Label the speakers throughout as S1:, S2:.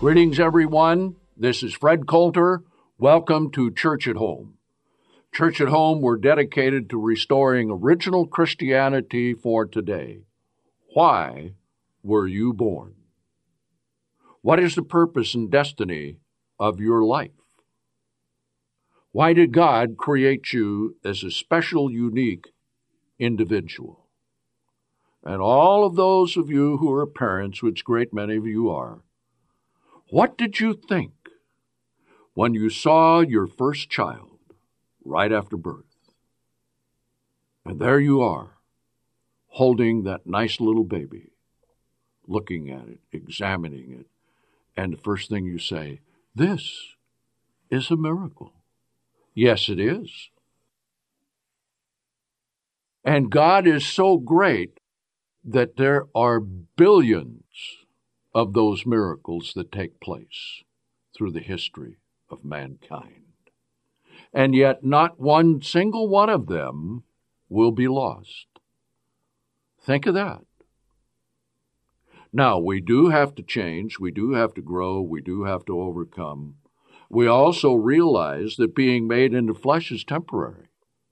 S1: Greetings, everyone. This is Fred Coulter. Welcome to Church at Home. Church at Home, we're dedicated to restoring original Christianity for today. Why were you born? What is the purpose and destiny of your life? Why did God create you as a special, unique individual? And all of those of you who are parents, which great many of you are, what did you think when you saw your first child right after birth? And there you are, holding that nice little baby, looking at it, examining it, and the first thing you say, this is a miracle. Yes, it is. And God is so great that there are billions of those miracles that take place through the history of mankind. And yet not one single one of them will be lost. Think of that. Now, we do have to change, we do have to grow, we do have to overcome. We also realize that being made into flesh is temporary.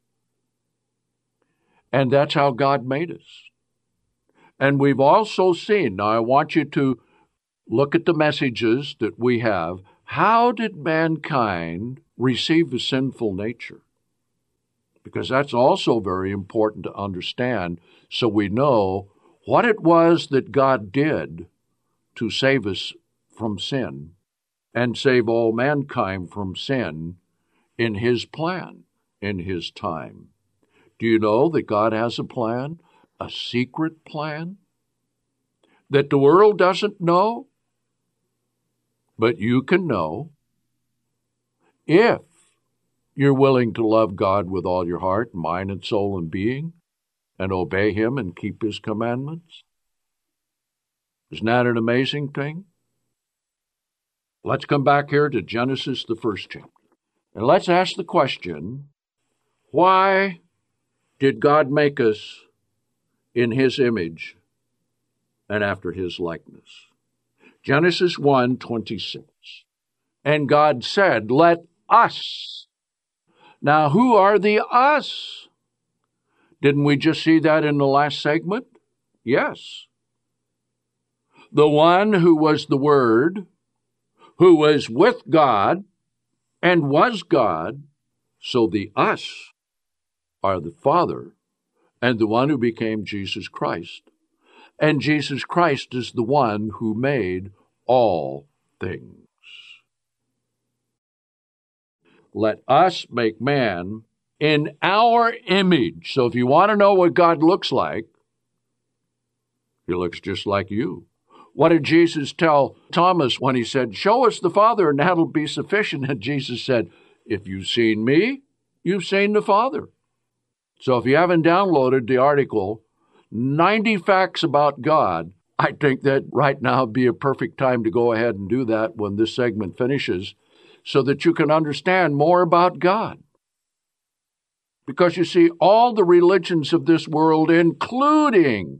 S1: And that's how God made us. And we've also seen, now I want you to look at the messages that we have. How did mankind receive a sinful nature? Because that's also very important to understand so we know what it was that God did to save us from sin and save all mankind from sin in His plan, in His time. Do you know that God has a plan, a secret plan, that the world doesn't know? But you can know if you're willing to love God with all your heart, mind, and soul and being, and obey Him and keep His commandments. Isn't that an amazing thing? Let's come back here to Genesis, the first chapter. And let's ask the question, why did God make us in His image and after His likeness? Genesis 1:26. And God said, let us. Now, who are the us? Didn't we just see that in the last segment? Yes. The one who was the Word, who was with God and was God, so the us are the Father and the one who became Jesus Christ. And Jesus Christ is the one who made all things. Let us make man in our image. So if you want to know what God looks like, He looks just like you. What did Jesus tell Thomas when He said, show us the Father and that'll be sufficient? And Jesus said, if you've seen me, you've seen the Father. So if you haven't downloaded the article, 90 Facts About God, I think that right now would be a perfect time to go ahead and do that when this segment finishes so that you can understand more about God. Because you see, all the religions of this world, including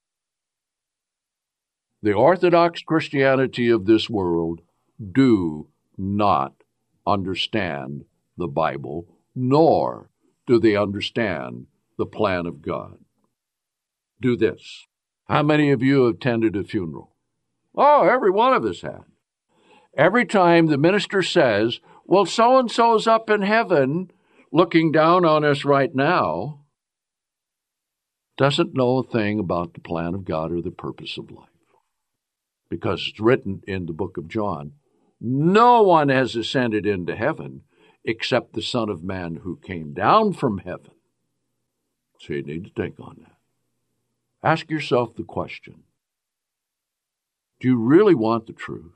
S1: the Orthodox Christianity of this world, do not understand the Bible, nor do they understand the plan of God. Do this. How many of you have attended a funeral? Oh, every one of us had. Every time the minister says, well, so-and-so's up in heaven looking down on us right now, doesn't know a thing about the plan of God or the purpose of life. Because it's written in the book of John, no one has ascended into heaven except the Son of Man who came down from heaven. So you need to think on that. Ask yourself the question, do you really want the truth?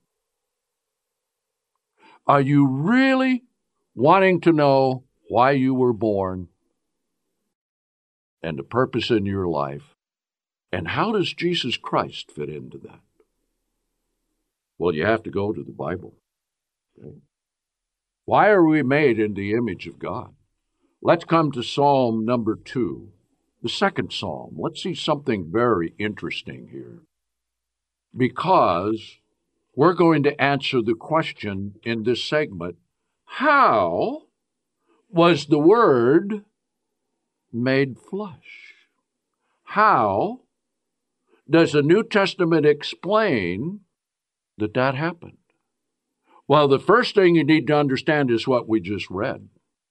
S1: Are you really wanting to know why you were born and the purpose in your life? And how does Jesus Christ fit into that? Well, you have to go to the Bible. Okay? Why are we made in the image of God? Let's come to Psalm number 2, the second Psalm. Let's see something very interesting here. Because We're going to answer the question in this segment, how was the Word made flesh? How does the New Testament explain that that happened? Well, the first thing you need to understand is what we just read.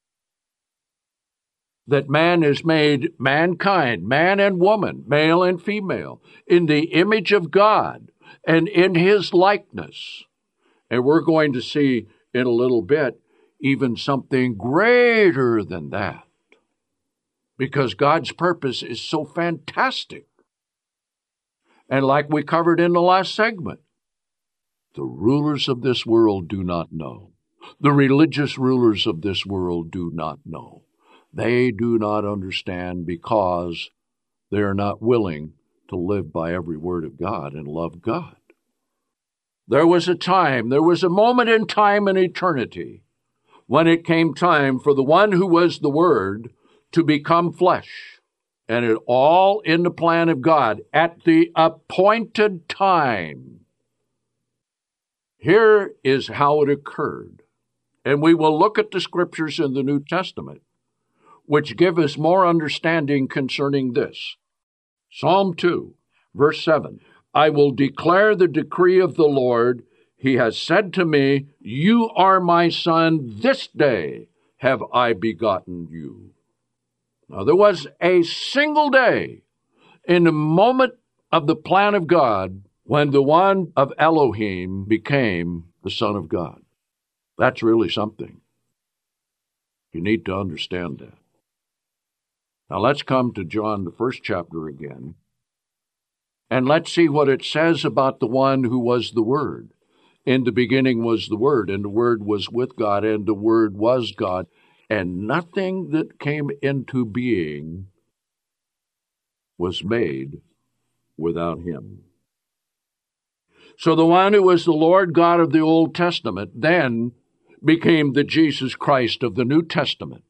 S1: That man is made, mankind, man and woman, male and female, in the image of God and in his likeness. And we're going to see in a little bit even something greater than that, because God's purpose is so fantastic. And like we covered in the last segment, the rulers of this world do not know. The religious rulers of this world do not know. They do not understand because they are not willing to live by every word of God and love God. There was a moment in time in eternity when it came time for the one who was the Word to become flesh. And it all in the plan of God at the appointed time. Here is how it occurred. And we will look at the scriptures in the New Testament, which give us more understanding concerning this. Psalm 2, verse 7. I will declare the decree of the Lord. He has said to me, you are my son. This day have I begotten you. Now, there was a single day in the moment of the plan of God when the one of Elohim became the Son of God. That's really something. You need to understand that. Now let's come to John, the first chapter again, and let's see what it says about the one who was the Word. In the beginning was the Word, and the Word was with God, and the Word was God, and nothing that came into being was made without him. So the one who was the Lord God of the Old Testament then became the Jesus Christ of the New Testament.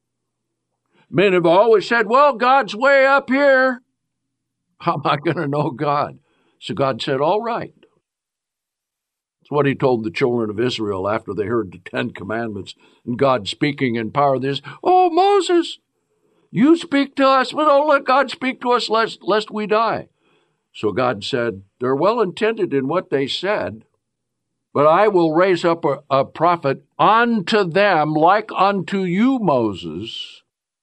S1: Men have always said, well, God's way up here. How am I going to know God? So God said, all right. That's what he told the children of Israel after they heard the Ten Commandments and God speaking in power. This, oh, Moses, you speak to us, but don't let God speak to us lest we die. So God said, they're well intended in what they said, but I will raise up a prophet unto them like unto you, Moses,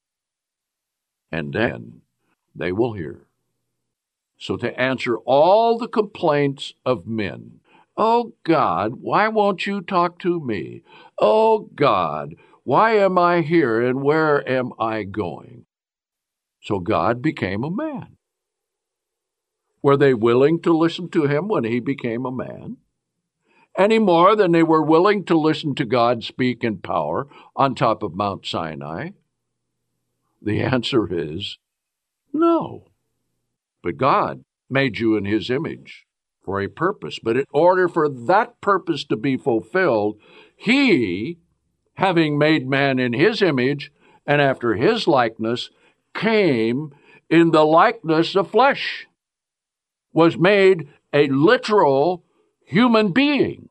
S1: and then they will hear. So to answer all the complaints of men, oh God, why won't you talk to me? Oh God, why am I here and where am I going? So God became a man. Were they willing to listen to him when he became a man? Any more than they were willing to listen to God speak in power on top of Mount Sinai? The answer is no. But God made you in his image for a purpose. But in order for that purpose to be fulfilled, he, having made man in his image and after his likeness, came in the likeness of flesh, was made a literal human being.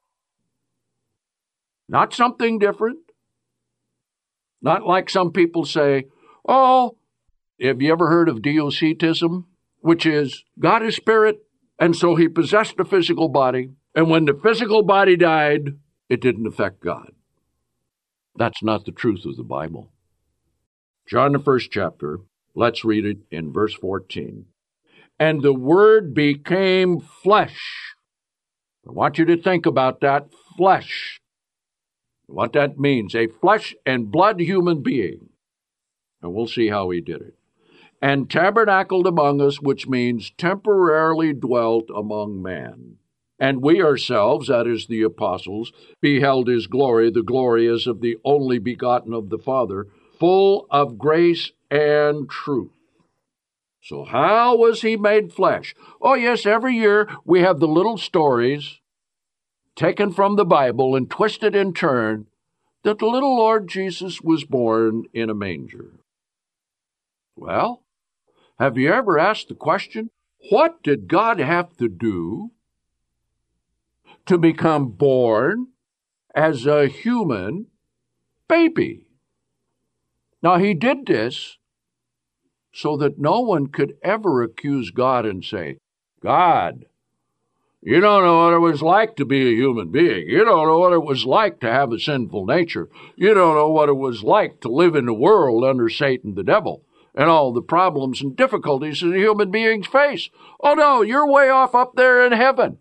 S1: Not something different. Not like some people say, oh, have you ever heard of Docetism? Which is, God is spirit, and so he possessed a physical body, and when the physical body died, it didn't affect God. That's not the truth of the Bible. John, the first chapter, let's read it in verse 14. And the Word became flesh. I want you to think about that, flesh. What that means, a flesh and blood human being. And we'll see how he did it. And tabernacled among us, which means temporarily dwelt among man. And we ourselves, that is the apostles, beheld his glory. The glory is of the only begotten of the Father, full of grace and truth. So how was he made flesh? Oh, yes, every year we have the little stories taken from the Bible and twisted in turn that the little Lord Jesus was born in a manger. Well, have you ever asked the question, what did God have to do to become born as a human baby. Now, he did this so that no one could ever accuse God and say, God, you don't know what it was like to be a human being. You don't know what it was like to have a sinful nature. You don't know what it was like to live in the world under Satan the devil and all the problems and difficulties that human beings face. Oh no, you're way off up there in heaven.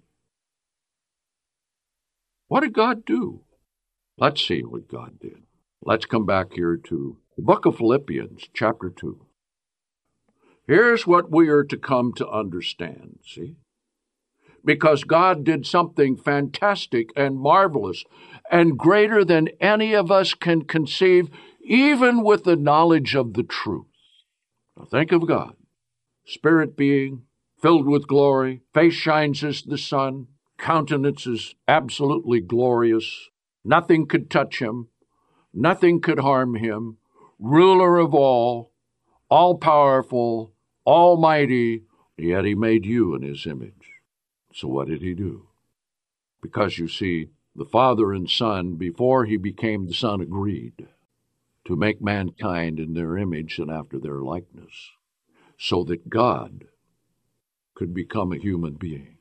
S1: What did God do? Let's see what God did. Let's come back here to the book of Philippians, chapter 2. Here's what we are to come to understand, see? Because God did something fantastic and marvelous and greater than any of us can conceive, even with the knowledge of the truth. Now think of God, spirit being, filled with glory, face shines as the sun, countenance is absolutely glorious, nothing could touch him, nothing could harm him, ruler of all powerful, almighty, yet he made you in his image. So what did he do? Because you see, the Father and Son, before he became the Son, agreed to make mankind in their image and after their likeness, so that God could become a human being.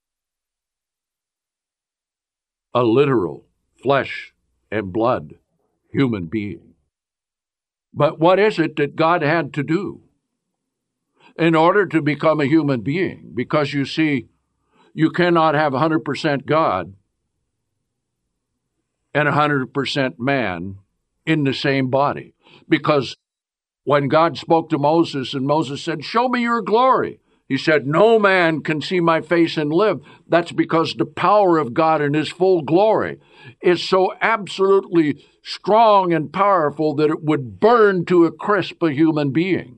S1: A literal flesh and blood human being. But what is it that God had to do in order to become a human being? Because you see, you cannot have 100% God and 100% man in the same body. Because when God spoke to Moses and Moses said, show me your glory, he said, no man can see my face and live. That's because the power of God in his full glory is so absolutely strong and powerful that it would burn to a crisp a human being.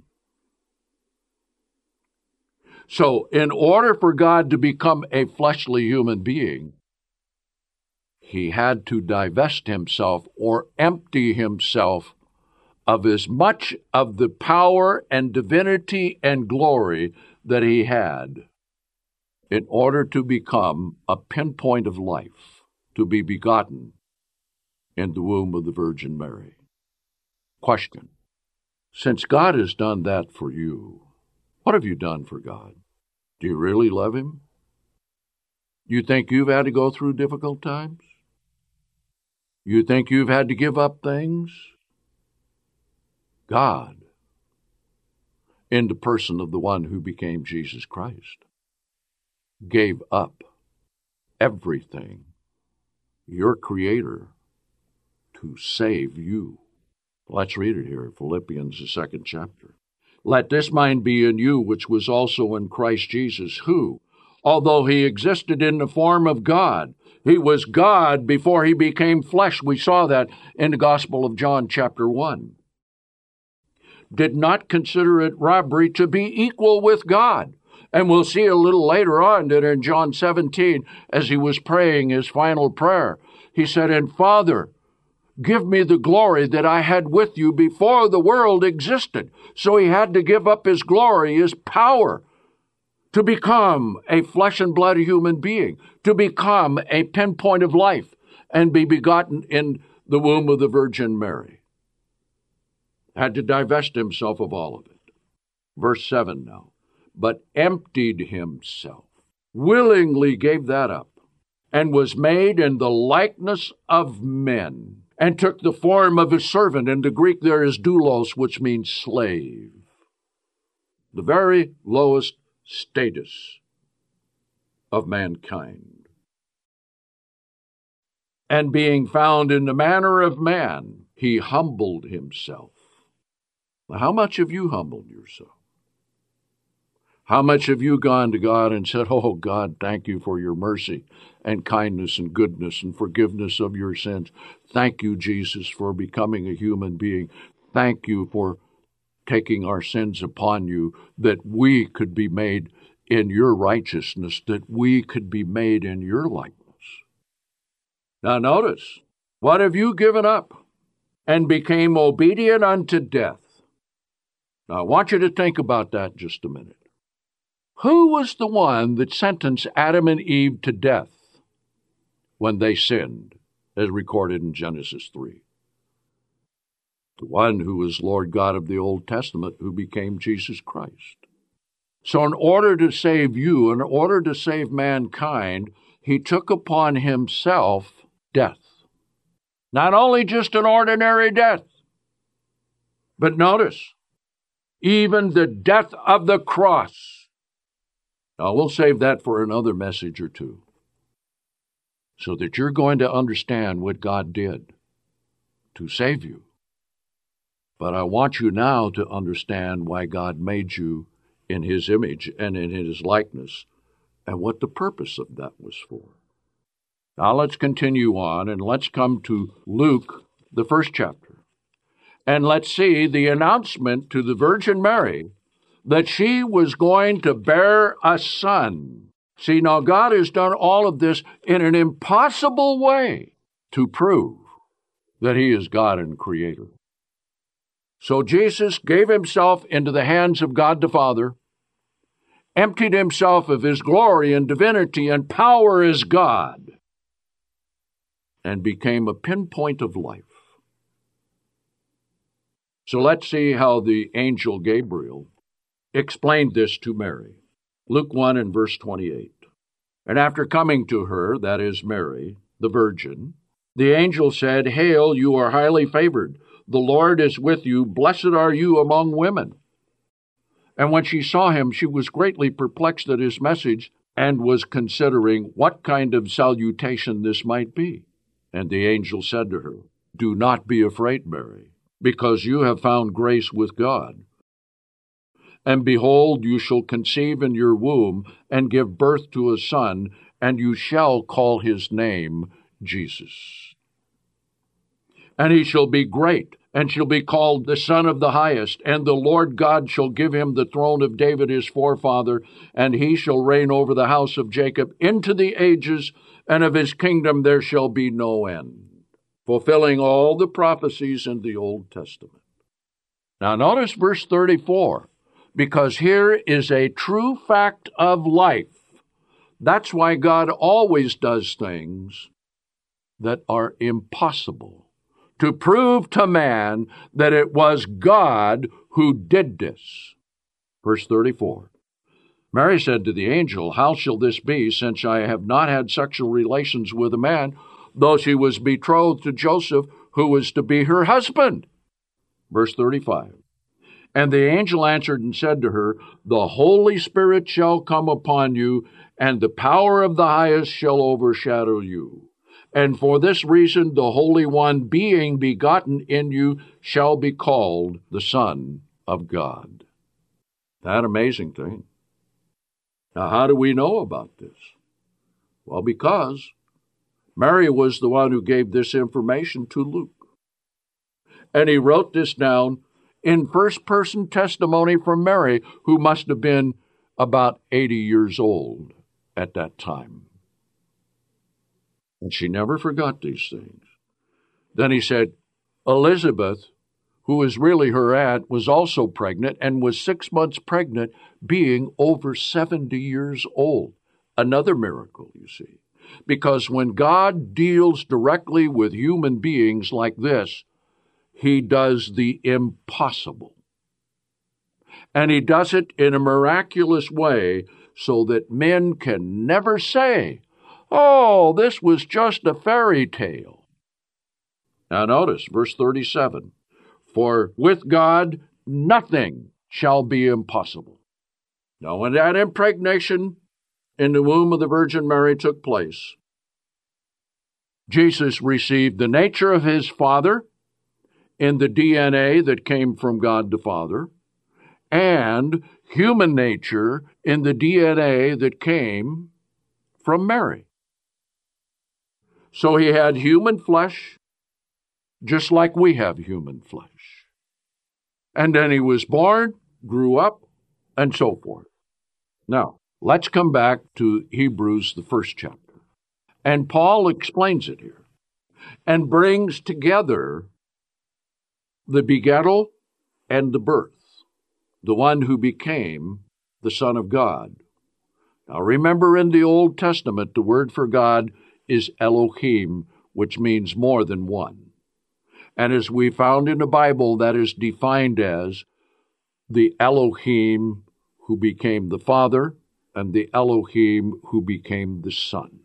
S1: So in order for God to become a fleshly human being, he had to divest himself or empty himself of as much of the power and divinity and glory that he had in order to become a pinpoint of life, to be begotten in the womb of the Virgin Mary. Question: since God has done that for you, what have you done for God? Do you really love him? You think you've had to go through difficult times? You think you've had to give up things? God, in the person of the one who became Jesus Christ, gave up everything, your Creator, to save you. Let's read it here, Philippians, the 2nd chapter. Let this mind be in you, which was also in Christ Jesus, who, although he existed in the form of God, he was God before he became flesh. We saw that in the Gospel of John, chapter 1. Did not consider it robbery to be equal with God. And we'll see a little later on that in John 17, as he was praying his final prayer, he said, and Father, give me the glory that I had with you before the world existed. So he had to give up his glory, his power, to become a flesh and blood human being, to become a pinpoint of life, and be begotten in the womb of the Virgin Mary. Had to divest himself of all of it. Verse 7 now. But emptied himself, willingly gave that up, and was made in the likeness of men, and took the form of a servant. In the Greek there is doulos, which means slave. The very lowest status of mankind. And being found in the manner of man, he humbled himself. Now, how much have you humbled yourself? How much have you gone to God and said, oh, God, thank you for your mercy and kindness and goodness and forgiveness of your sins. Thank you, Jesus, for becoming a human being. Thank you for taking our sins upon you, that we could be made in your righteousness, that we could be made in your likeness. Now notice, what have you given up? And became obedient unto death. Now I want you to think about that just a minute. Who was the one that sentenced Adam and Eve to death? when they sinned, as recorded in Genesis 3. The one who was Lord God of the Old Testament, who became Jesus Christ. So in order to save you, in order to save mankind, he took upon himself death. Not only just an ordinary death, but notice, even the death of the cross. Now, we'll save that for another message or two, so that you're going to understand what God did to save you. But I want you now to understand why God made you in his image and in his likeness, and what the purpose of that was for. Now let's continue on, and let's come to Luke, the 1st chapter. And let's see the announcement to the Virgin Mary that she was going to bear a son. See, now God has done all of this in an impossible way to prove that he is God and Creator. So Jesus gave himself into the hands of God the Father, emptied himself of his glory and divinity and power as God, and became a pinpoint of life. So let's see how the angel Gabriel explained this to Mary. Luke 1 and verse 28. And after coming to her, that is Mary, the virgin, the angel said, Hail, you are highly favored. The Lord is with you. Blessed are you among women. And when she saw him, she was greatly perplexed at his message, and was considering what kind of salutation this might be. And the angel said to her, Do not be afraid, Mary, because you have found grace with God. And behold, you shall conceive in your womb, and give birth to a son, and you shall call his name Jesus. And he shall be great, and shall be called the Son of the Highest, and the Lord God shall give him the throne of David his forefather, and he shall reign over the house of Jacob into the ages, and of his kingdom there shall be no end, fulfilling all the prophecies in the Old Testament. Now notice verse 34, because here is a true fact of life. That's why God always does things that are impossible, to prove to man that it was God who did this. Verse 34. Mary said to the angel, How shall this be, since I have not had sexual relations with a man, though she was betrothed to Joseph, who was to be her husband? Verse 35. And the angel answered and said to her, The Holy Spirit shall come upon you, and the power of the highest shall overshadow you. And for this reason the Holy One, being begotten in you, shall be called the Son of God. That amazing thing. Now, how do we know about this? Well, because Mary was the one who gave this information to Luke. And he wrote this down in first-person testimony from Mary, who must have been about 80 years old at that time. And she never forgot these things. Then he said, Elizabeth, who is really her aunt, was also pregnant and was 6 months pregnant, being over 70 years old. Another miracle, you see. Because when God deals directly with human beings like this, he does the impossible. And he does it in a miraculous way so that men can never say, Oh, this was just a fairy tale. Now notice, verse 37. For with God nothing shall be impossible. Now when that impregnation in the womb of the Virgin Mary took place, Jesus received the nature of his Father in the DNA that came from God the Father, and human nature in the DNA that came from Mary. So he had human flesh, just like we have human flesh. And then he was born, grew up, and so forth. Now, let's come back to Hebrews, the 1st chapter. And Paul explains it here and brings together the begettal and the birth, the one who became the Son of God. Now remember, in the Old Testament, the word for God is Elohim, which means more than one. And as we found in the Bible, that is defined as the Elohim who became the Father and the Elohim who became the Son.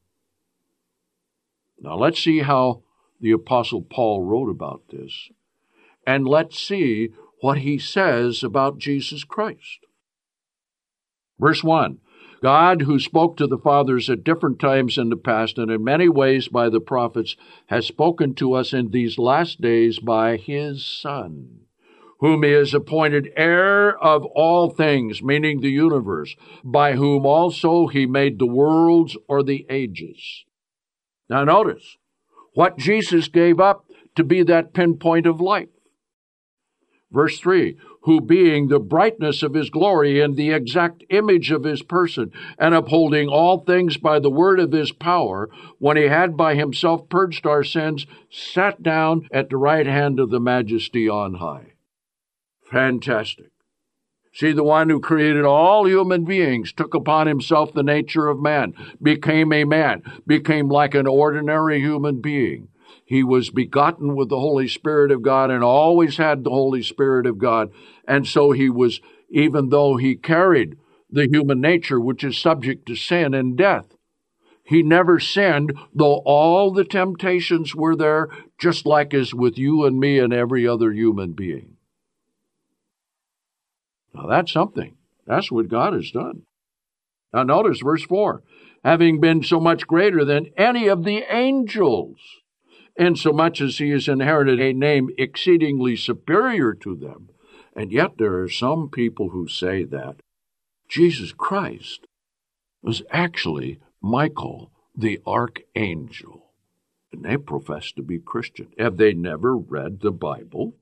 S1: Now let's see how the Apostle Paul wrote about this, and let's see what he says about Jesus Christ. Verse 1, God, who spoke to the fathers at different times in the past and in many ways by the prophets, has spoken to us in these last days by his Son, whom he has appointed heir of all things, meaning the universe, by whom also he made the worlds or the ages. Now notice what Jesus gave up to be that pinpoint of life. Verse 3, who being the brightness of his glory and the exact image of his person, and upholding all things by the word of his power, when he had by himself purged our sins, sat down at the right hand of the Majesty on high. Fantastic. See, the one who created all human beings took upon himself the nature of man, became like an ordinary human being. He was begotten with the Holy Spirit of God and always had the Holy Spirit of God. And so he was, even though he carried the human nature, which is subject to sin and death, he never sinned, though all the temptations were there, just like as with you and me and every other human being. Now that's something. That's what God has done. Now notice verse 4. Having been so much greater than any of the angels, insomuch as he has inherited a name exceedingly superior to them. And yet there are some people who say that Jesus Christ was actually Michael the archangel. And they profess to be Christian. Have they never read the Bible?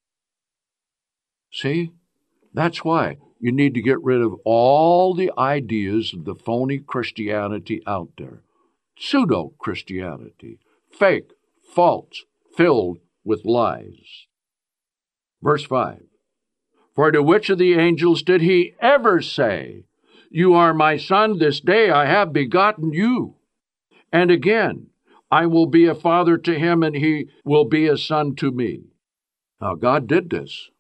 S1: See? That's why you need to get rid of all the ideas of the phony Christianity out there. Pseudo-Christianity. Fake, false, filled with lies. Verse 5. For to which of the angels did he ever say, you are my son, this day I have begotten you? And again, I will be a father to him, and he will be a son to me. Now God did this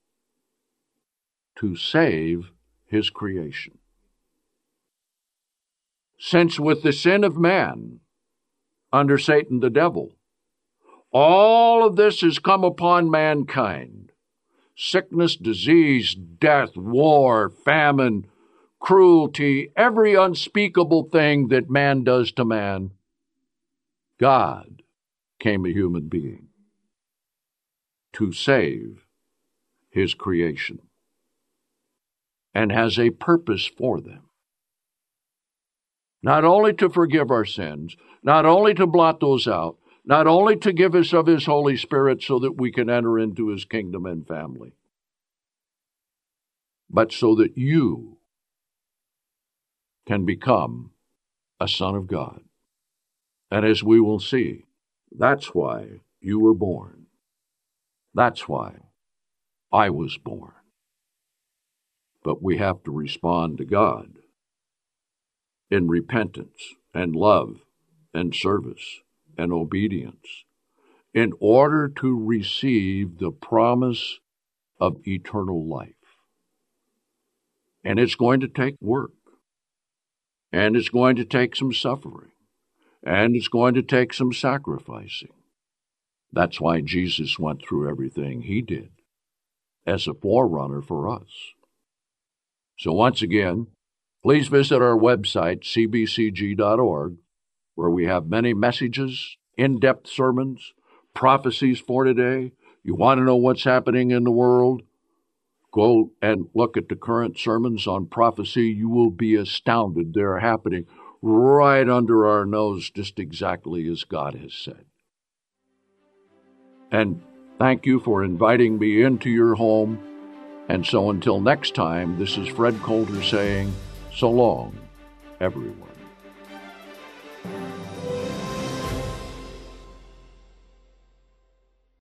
S1: to save his creation. Since with the sin of man, under Satan the devil, all of this has come upon mankind. Sickness, disease, death, war, famine, cruelty, every unspeakable thing that man does to man. God became a human being to save his creation and has a purpose for them. Not only to forgive our sins, not only to blot those out, not only to give us of his Holy Spirit so that we can enter into his kingdom and family, but so that you can become a son of God. And as we will see, that's why you were born. That's why I was born. But we have to respond to God in repentance and love and service and obedience in order to receive the promise of eternal life. And it's going to take work. And it's going to take some suffering. And it's going to take some sacrificing. That's why Jesus went through everything he did as a forerunner for us. So once again, please visit our website, cbcg.org, where we have many messages, in-depth sermons, prophecies for today. You want to know what's happening in the world? Go and look at the current sermons on prophecy. You will be astounded. They're happening right under our nose, just exactly as God has said. And thank you for inviting me into your home. And so until next time, this is Fred Coulter saying, so long, everyone.